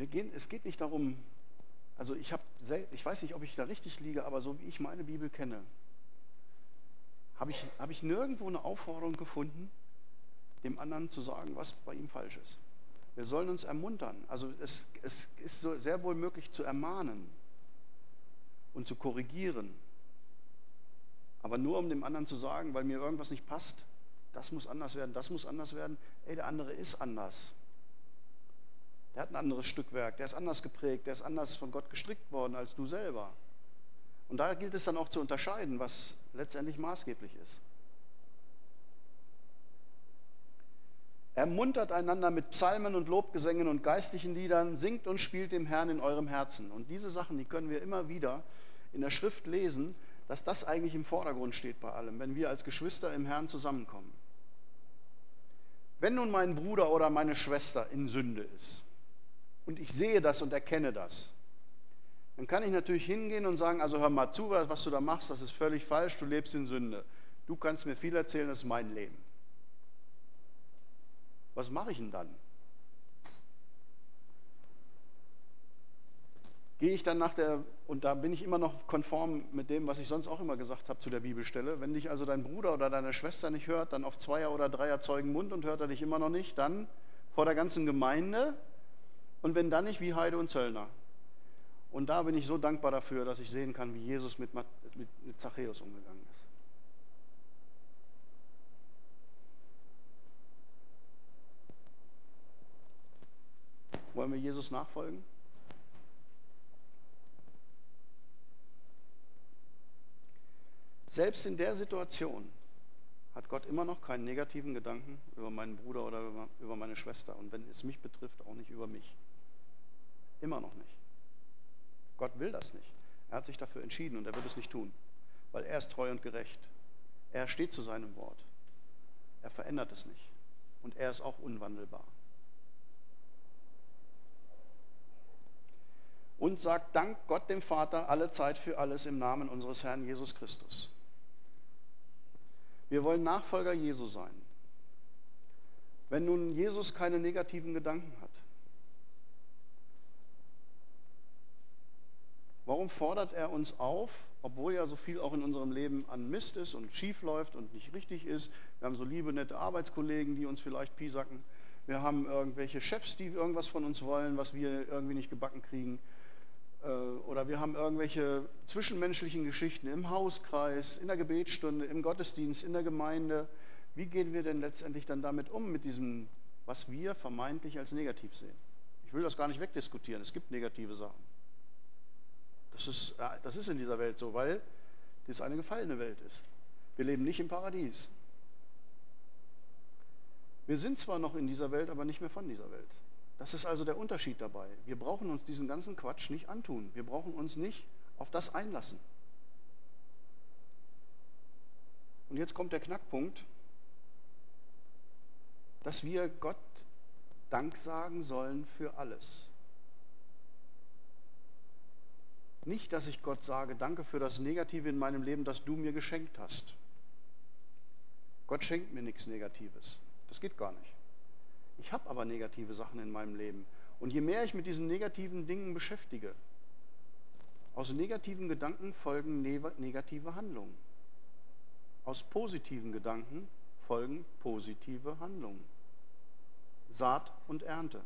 Es geht nicht darum, also ich weiß nicht, ob ich da richtig liege, aber so wie ich meine Bibel kenne, habe ich nirgendwo eine Aufforderung gefunden, dem anderen zu sagen, was bei ihm falsch ist. Wir sollen uns ermuntern. Also es ist so sehr wohl möglich zu ermahnen und zu korrigieren. Aber nur um dem anderen zu sagen, weil mir irgendwas nicht passt, das muss anders werden, das muss anders werden. Ey, der andere ist anders. Der hat ein anderes Stückwerk, der ist anders geprägt, der ist anders von Gott gestrickt worden als du selber. Und da gilt es dann auch zu unterscheiden, was letztendlich maßgeblich ist. Ermuntert einander mit Psalmen und Lobgesängen und geistlichen Liedern, singt und spielt dem Herrn in eurem Herzen. Und diese Sachen, die können wir immer wieder in der Schrift lesen, dass das eigentlich im Vordergrund steht bei allem, wenn wir als Geschwister im Herrn zusammenkommen. Wenn nun mein Bruder oder meine Schwester in Sünde ist und ich sehe das und erkenne das, dann kann ich natürlich hingehen und sagen, also hör mal zu, was du da machst, das ist völlig falsch, du lebst in Sünde. Du kannst mir viel erzählen, das ist mein Leben. Was mache ich denn dann? Gehe ich dann und da bin ich immer noch konform mit dem, was ich sonst auch immer gesagt habe zu der Bibelstelle, wenn dich also dein Bruder oder deine Schwester nicht hört, dann auf Zweier- oder Dreier-Zeugen Mund und hört er dich immer noch nicht, dann vor der ganzen Gemeinde und wenn dann nicht, wie Heide und Zöllner. Und da bin ich so dankbar dafür, dass ich sehen kann, wie Jesus mit Zachäus umgegangen ist. Wollen wir Jesus nachfolgen? Selbst in der Situation hat Gott immer noch keinen negativen Gedanken über meinen Bruder oder über meine Schwester. Und wenn es mich betrifft, auch nicht über mich. Immer noch nicht. Gott will das nicht. Er hat sich dafür entschieden und er wird es nicht tun. Weil er ist treu und gerecht. Er steht zu seinem Wort. Er verändert es nicht. Und er ist auch unwandelbar. Und sagt Dank Gott dem Vater alle Zeit für alles im Namen unseres Herrn Jesus Christus. Wir wollen Nachfolger Jesu sein. Wenn nun Jesus keine negativen Gedanken hat, warum fordert er uns auf, obwohl ja so viel auch in unserem Leben an Mist ist und schief läuft und nicht richtig ist? Wir haben so liebe, nette Arbeitskollegen, die uns vielleicht piesacken. Wir haben irgendwelche Chefs, die irgendwas von uns wollen, was wir irgendwie nicht gebacken kriegen. Oder wir haben irgendwelche zwischenmenschlichen Geschichten im Hauskreis, in der Gebetsstunde, im Gottesdienst, in der Gemeinde. Wie gehen wir denn letztendlich dann damit um, mit diesem, was wir vermeintlich als negativ sehen? Ich will das gar nicht wegdiskutieren, es gibt negative Sachen. Das ist in dieser Welt so, weil das eine gefallene Welt ist. Wir leben nicht im Paradies. Wir sind zwar noch in dieser Welt, aber nicht mehr von dieser Welt. Das ist also der Unterschied dabei. Wir brauchen uns diesen ganzen Quatsch nicht antun. Wir brauchen uns nicht auf das einlassen. Und jetzt kommt der Knackpunkt, dass wir Gott Dank sagen sollen für alles. Nicht, dass ich Gott sage, danke für das Negative in meinem Leben, das du mir geschenkt hast. Gott schenkt mir nichts Negatives. Das geht gar nicht. Ich habe aber negative Sachen in meinem Leben. Und je mehr ich mit diesen negativen Dingen beschäftige, aus negativen Gedanken folgen negative Handlungen. Aus positiven Gedanken folgen positive Handlungen. Saat und Ernte.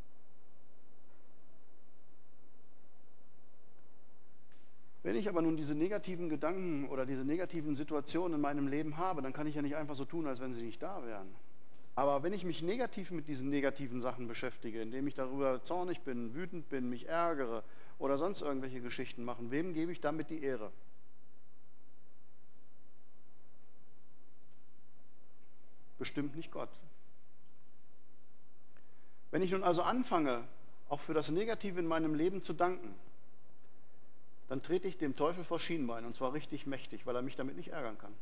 Wenn ich aber nun diese negativen Gedanken oder diese negativen Situationen in meinem Leben habe, dann kann ich ja nicht einfach so tun, als wenn sie nicht da wären. Aber wenn ich mich negativ mit diesen negativen Sachen beschäftige, indem ich darüber zornig bin, wütend bin, mich ärgere oder sonst irgendwelche Geschichten machen, wem gebe ich damit die Ehre? Bestimmt nicht Gott. Wenn ich nun also anfange, auch für das Negative in meinem Leben zu danken, dann trete ich dem Teufel vor Schienbein und zwar richtig mächtig, weil er mich damit nicht ärgern kann.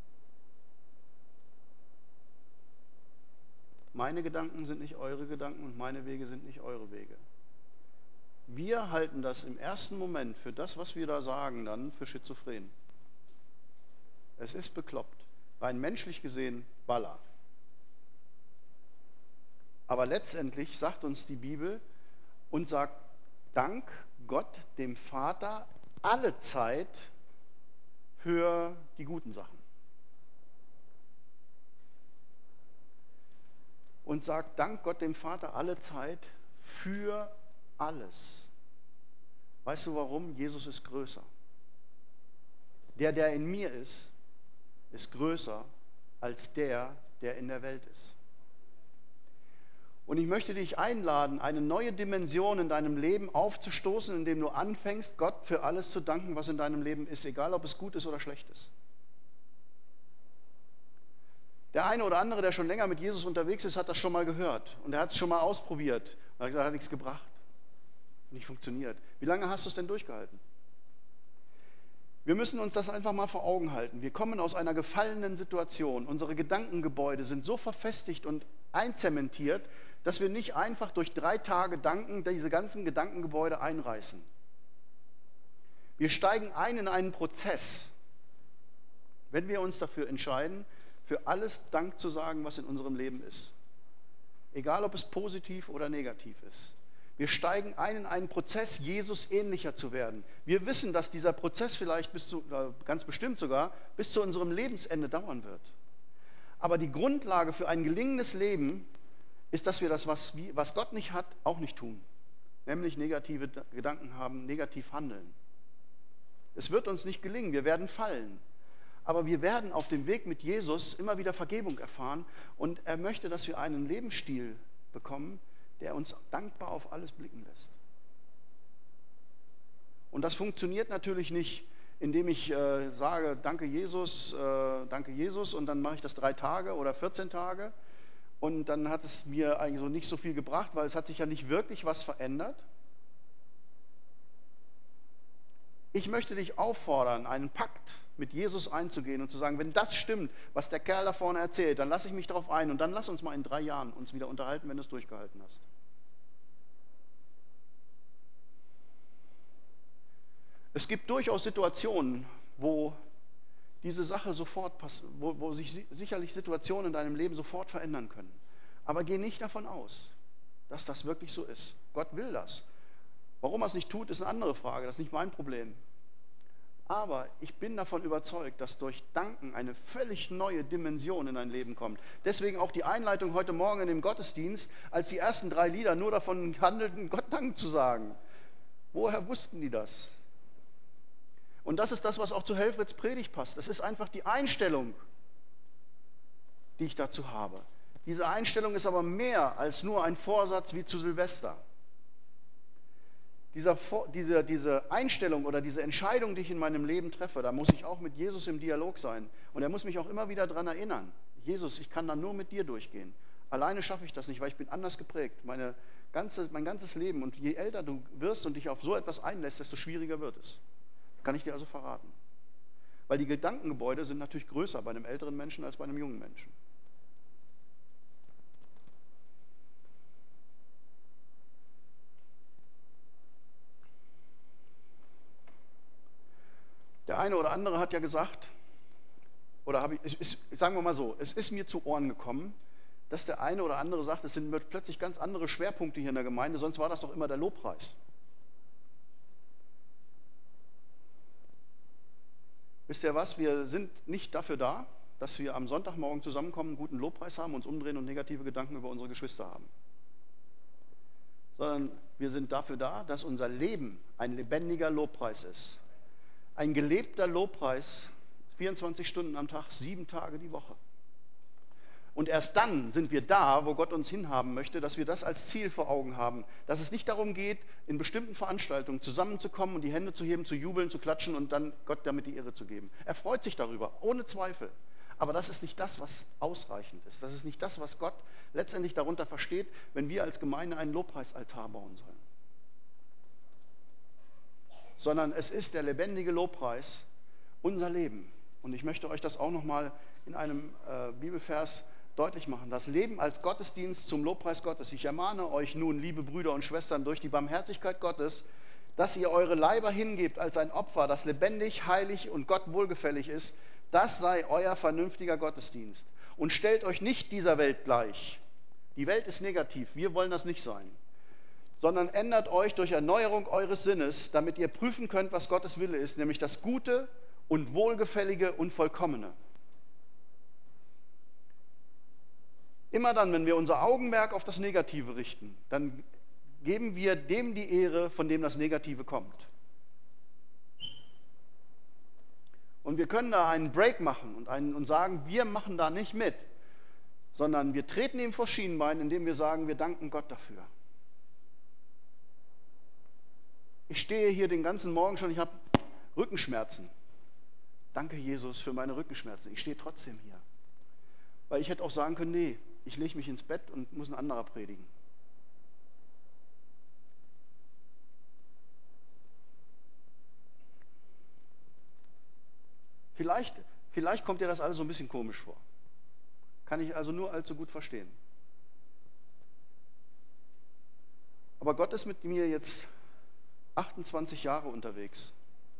Meine Gedanken sind nicht eure Gedanken und meine Wege sind nicht eure Wege. Wir halten das im ersten Moment für das, was wir da sagen, dann für schizophren. Es ist bekloppt. Rein menschlich gesehen, Baller. Aber letztendlich sagt uns die Bibel, und sag Dank Gott, dem Vater, alle Zeit für die guten Sachen. Und sag Dank Gott, dem Vater, alle Zeit für alles. Weißt du warum? Jesus ist größer. Der in mir ist größer als der in der Welt ist. Und ich möchte dich einladen, eine neue Dimension in deinem Leben aufzustoßen, indem du anfängst, Gott für alles zu danken, was in deinem Leben ist, egal ob es gut ist oder schlecht ist. Der eine oder andere, der schon länger mit Jesus unterwegs ist, hat das schon mal gehört und er hat es schon mal ausprobiert. Und hat gesagt, hat nichts gebracht, nicht funktioniert. Wie lange hast du es denn durchgehalten? Wir müssen uns das einfach mal vor Augen halten. Wir kommen aus einer gefallenen Situation. Unsere Gedankengebäude sind so verfestigt und einzementiert, dass wir nicht einfach durch 3 Tage Danken diese ganzen Gedankengebäude einreißen. Wir steigen ein in einen Prozess, wenn wir uns dafür entscheiden, für alles Dank zu sagen, was in unserem Leben ist. Egal, ob es positiv oder negativ ist. Wir steigen ein in einen Prozess, Jesus ähnlicher zu werden. Wir wissen, dass dieser Prozess vielleicht ganz bestimmt sogar, bis zu unserem Lebensende dauern wird. Aber die Grundlage für ein gelingendes Leben ist, dass wir das, was Gott nicht hat, auch nicht tun. Nämlich negative Gedanken haben, negativ handeln. Es wird uns nicht gelingen, wir werden fallen. Aber wir werden auf dem Weg mit Jesus immer wieder Vergebung erfahren und er möchte, dass wir einen Lebensstil bekommen, der uns dankbar auf alles blicken lässt. Und das funktioniert natürlich nicht, indem ich sage, danke Jesus und dann mache ich das 3 Tage oder 14 Tage und dann hat es mir eigentlich so nicht so viel gebracht, weil es hat sich ja nicht wirklich was verändert. Ich möchte dich auffordern, einen Pakt mit Jesus einzugehen und zu sagen, wenn das stimmt, was der Kerl da vorne erzählt, dann lasse ich mich darauf ein und dann lass uns mal in 3 Jahren uns wieder unterhalten, wenn du es durchgehalten hast. Es gibt durchaus Situationen, wo diese Sache sofort wo sich sicherlich Situationen in deinem Leben sofort verändern können. Aber geh nicht davon aus, dass das wirklich so ist. Gott will das. Warum er es nicht tut, ist eine andere Frage. Das ist nicht mein Problem. Aber ich bin davon überzeugt, dass durch Danken eine völlig neue Dimension in dein Leben kommt. Deswegen auch die Einleitung heute Morgen in dem Gottesdienst, als die ersten 3 Lieder nur davon handelten, Gott Dank zu sagen. Woher wussten die das? Und das ist das, was auch zu Helfrieds Predigt passt. Es ist einfach die Einstellung, die ich dazu habe. Diese Einstellung ist aber mehr als nur ein Vorsatz wie zu Silvester. Diese Einstellung oder diese Entscheidung, die ich in meinem Leben treffe, da muss ich auch mit Jesus im Dialog sein. Und er muss mich auch immer wieder daran erinnern, Jesus, ich kann da nur mit dir durchgehen. Alleine schaffe ich das nicht, weil ich bin anders geprägt. Mein ganzes Leben. Und je älter du wirst und dich auf so etwas einlässt, desto schwieriger wird es. Kann ich dir also verraten. Weil die Gedankengebäude sind natürlich größer bei einem älteren Menschen als bei einem jungen Menschen. Der eine oder andere hat ja gesagt, sagen wir mal so, es ist mir zu Ohren gekommen, dass der eine oder andere sagt, es sind plötzlich ganz andere Schwerpunkte hier in der Gemeinde, sonst war das doch immer der Lobpreis. Wisst ihr was, wir sind nicht dafür da, dass wir am Sonntagmorgen zusammenkommen, einen guten Lobpreis haben, uns umdrehen und negative Gedanken über unsere Geschwister haben. Sondern wir sind dafür da, dass unser Leben ein lebendiger Lobpreis ist. Ein gelebter Lobpreis, 24 Stunden am Tag, 7 Tage die Woche. Und erst dann sind wir da, wo Gott uns hinhaben möchte, dass wir das als Ziel vor Augen haben. Dass es nicht darum geht, in bestimmten Veranstaltungen zusammenzukommen und die Hände zu heben, zu jubeln, zu klatschen und dann Gott damit die Ehre zu geben. Er freut sich darüber, ohne Zweifel. Aber das ist nicht das, was ausreichend ist. Das ist nicht das, was Gott letztendlich darunter versteht, wenn wir als Gemeinde einen Lobpreisaltar bauen sollen. Sondern es ist der lebendige Lobpreis, unser Leben. Und ich möchte euch das auch nochmal in einem Bibelvers deutlich machen. Das Leben als Gottesdienst zum Lobpreis Gottes. Ich ermahne euch nun, liebe Brüder und Schwestern, durch die Barmherzigkeit Gottes, dass ihr eure Leiber hingebt als ein Opfer, das lebendig, heilig und Gott wohlgefällig ist. Das sei euer vernünftiger Gottesdienst. Und stellt euch nicht dieser Welt gleich. Die Welt ist negativ, wir wollen das nicht sein. sondern ändert euch durch Erneuerung eures Sinnes, damit ihr prüfen könnt, was Gottes Wille ist, nämlich das Gute und Wohlgefällige und Vollkommene. Immer dann, wenn wir unser Augenmerk auf das Negative richten, dann geben wir dem die Ehre, von dem das Negative kommt. Und wir können da einen Break machen und sagen, wir machen da nicht mit, sondern wir treten ihm vor Schienbein, indem wir sagen, wir danken Gott dafür. Ich stehe hier den ganzen Morgen schon, ich habe Rückenschmerzen. Danke, Jesus, für meine Rückenschmerzen. Ich stehe trotzdem hier. Weil ich hätte auch sagen können, nee, ich lege mich ins Bett und muss ein anderer predigen. Vielleicht kommt dir das alles so ein bisschen komisch vor. Kann ich also nur allzu gut verstehen. Aber Gott ist mit mir jetzt 28 Jahre unterwegs.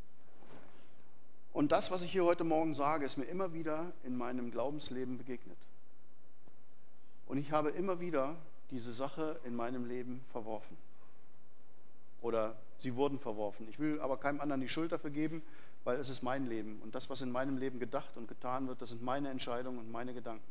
Und das, was ich hier heute Morgen sage, ist mir immer wieder in meinem Glaubensleben begegnet. Und ich habe immer wieder diese Sache in meinem Leben verworfen. Oder sie wurden verworfen. Ich will aber keinem anderen die Schuld dafür geben, weil es ist mein Leben. Und das, was in meinem Leben gedacht und getan wird, das sind meine Entscheidungen und meine Gedanken.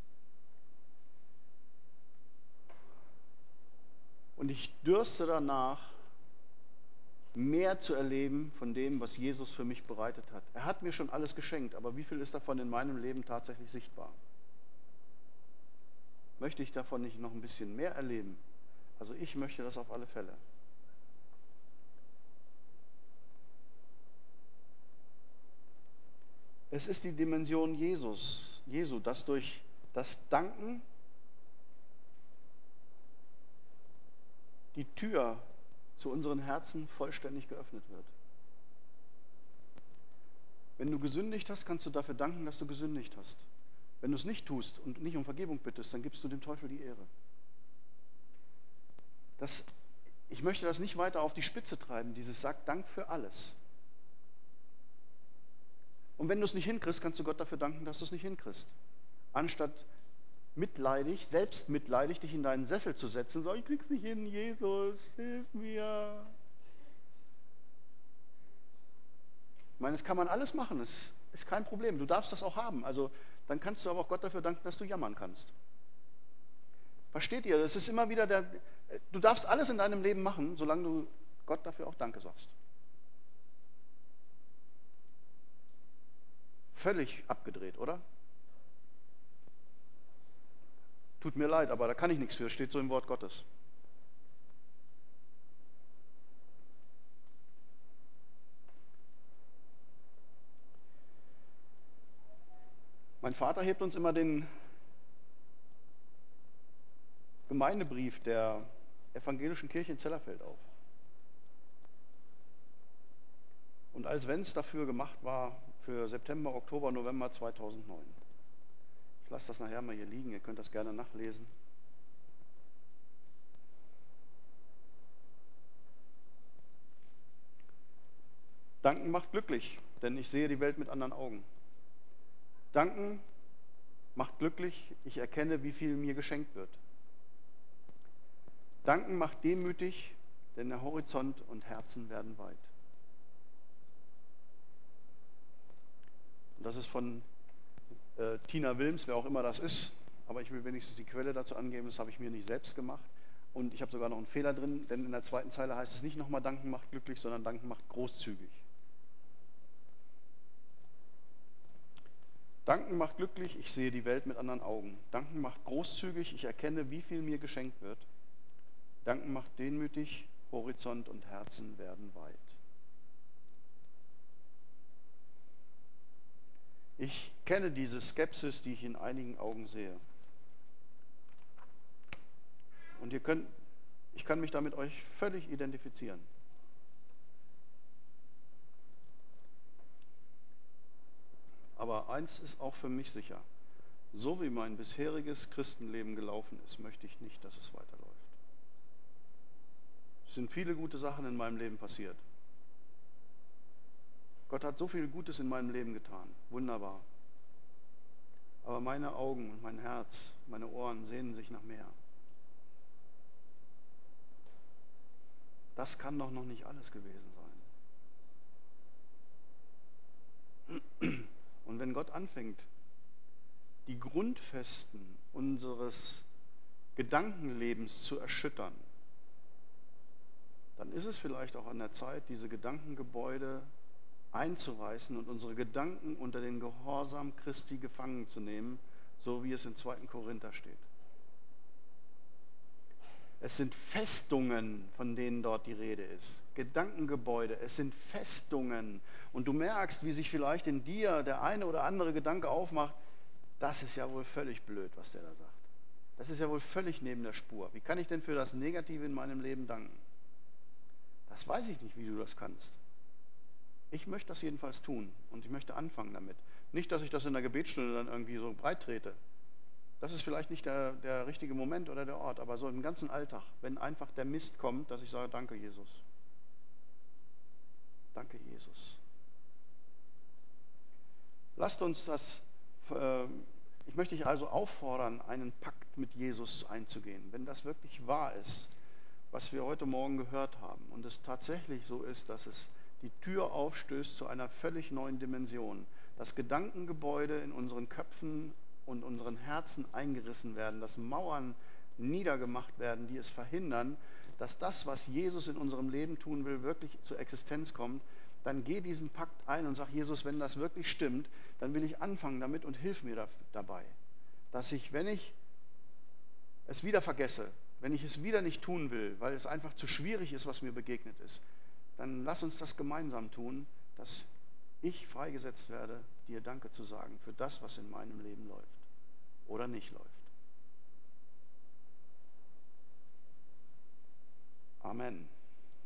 Und ich dürste danach, mehr zu erleben von dem, was Jesus für mich bereitet hat. Er hat mir schon alles geschenkt, aber wie viel ist davon in meinem Leben tatsächlich sichtbar? Möchte ich davon nicht noch ein bisschen mehr erleben? Also ich möchte das auf alle Fälle. Es ist die Dimension Jesu, dass durch das Danken die Tür zu unseren Herzen vollständig geöffnet wird. Wenn du gesündigt hast, kannst du dafür danken, dass du gesündigt hast. Wenn du es nicht tust und nicht um Vergebung bittest, dann gibst du dem Teufel die Ehre. Ich möchte das nicht weiter auf die Spitze treiben, dieses Sagt Dank für alles. Und wenn du es nicht hinkriegst, kannst du Gott dafür danken, dass du es nicht hinkriegst. Anstatt selbstmitleidig dich in deinen Sessel zu setzen und sagen, ich krieg's nicht hin, Jesus, hilf mir. Ich meine, das kann man alles machen, das ist kein Problem. Du darfst das auch haben. Also dann kannst du aber auch Gott dafür danken, dass du jammern kannst. Versteht ihr? Das ist immer wieder du darfst alles in deinem Leben machen, solange du Gott dafür auch Danke sagst. Völlig abgedreht, oder? Tut mir leid, aber da kann ich nichts für, steht so im Wort Gottes. Mein Vater hebt uns immer den Gemeindebrief der evangelischen Kirche in Zellerfeld auf. Und als wenn es dafür gemacht war, für September, Oktober, November 2009. Ich lasse das nachher mal hier liegen, ihr könnt das gerne nachlesen. Danken macht glücklich, denn ich sehe die Welt mit anderen Augen. Danken macht glücklich, ich erkenne, wie viel mir geschenkt wird. Danken macht demütig, denn der Horizont und Herzen werden weit. Und das ist von Tina Wilms, wer auch immer das ist, aber ich will wenigstens die Quelle dazu angeben, das habe ich mir nicht selbst gemacht. Und ich habe sogar noch einen Fehler drin, denn in der zweiten Zeile heißt es nicht nochmal Danken macht glücklich, sondern Danken macht großzügig. Danken macht glücklich, ich sehe die Welt mit anderen Augen. Danken macht großzügig, ich erkenne, wie viel mir geschenkt wird. Danken macht demütig, Horizont und Herzen werden weit. Ich kenne diese Skepsis, die ich in einigen Augen sehe. Und ich kann mich da mit euch völlig identifizieren. Aber eins ist auch für mich sicher. So wie mein bisheriges Christenleben gelaufen ist, möchte ich nicht, dass es weiterläuft. Es sind viele gute Sachen in meinem Leben passiert. Gott hat so viel Gutes in meinem Leben getan. Wunderbar. Aber meine Augen und mein Herz, meine Ohren sehnen sich nach mehr. Das kann doch noch nicht alles gewesen sein. Und wenn Gott anfängt, die Grundfesten unseres Gedankenlebens zu erschüttern, dann ist es vielleicht auch an der Zeit, diese Gedankengebäude einzureißen und unsere Gedanken unter den Gehorsam Christi gefangen zu nehmen, so wie es in 2. Korinther steht. Es sind Festungen, von denen dort die Rede ist. Gedankengebäude, es sind Festungen. Und du merkst, wie sich vielleicht in dir der eine oder andere Gedanke aufmacht, das ist ja wohl völlig blöd, was der da sagt. Das ist ja wohl völlig neben der Spur. Wie kann ich denn für das Negative in meinem Leben danken? Das weiß ich nicht, wie du das kannst. Ich möchte das jedenfalls tun und ich möchte anfangen damit. Nicht, dass ich das in der Gebetsstunde dann irgendwie so breit trete. Das ist vielleicht nicht der richtige Moment oder der Ort, aber so im ganzen Alltag, wenn einfach der Mist kommt, dass ich sage, danke Jesus. Danke Jesus. Lasst uns das, ich möchte dich also auffordern, einen Pakt mit Jesus einzugehen. Wenn das wirklich wahr ist, was wir heute Morgen gehört haben und es tatsächlich so ist, dass es die Tür aufstößt zu einer völlig neuen Dimension, dass Gedankengebäude in unseren Köpfen und unseren Herzen eingerissen werden, dass Mauern niedergemacht werden, die es verhindern, dass das, was Jesus in unserem Leben tun will, wirklich zur Existenz kommt, dann geh diesen Pakt ein und sag, Jesus, wenn das wirklich stimmt, dann will ich anfangen damit und hilf mir dabei, dass ich, wenn ich es wieder vergesse, wenn ich es wieder nicht tun will, weil es einfach zu schwierig ist, was mir begegnet ist, dann lass uns das gemeinsam tun, dass ich freigesetzt werde, dir Danke zu sagen für das, was in meinem Leben läuft oder nicht läuft. Amen.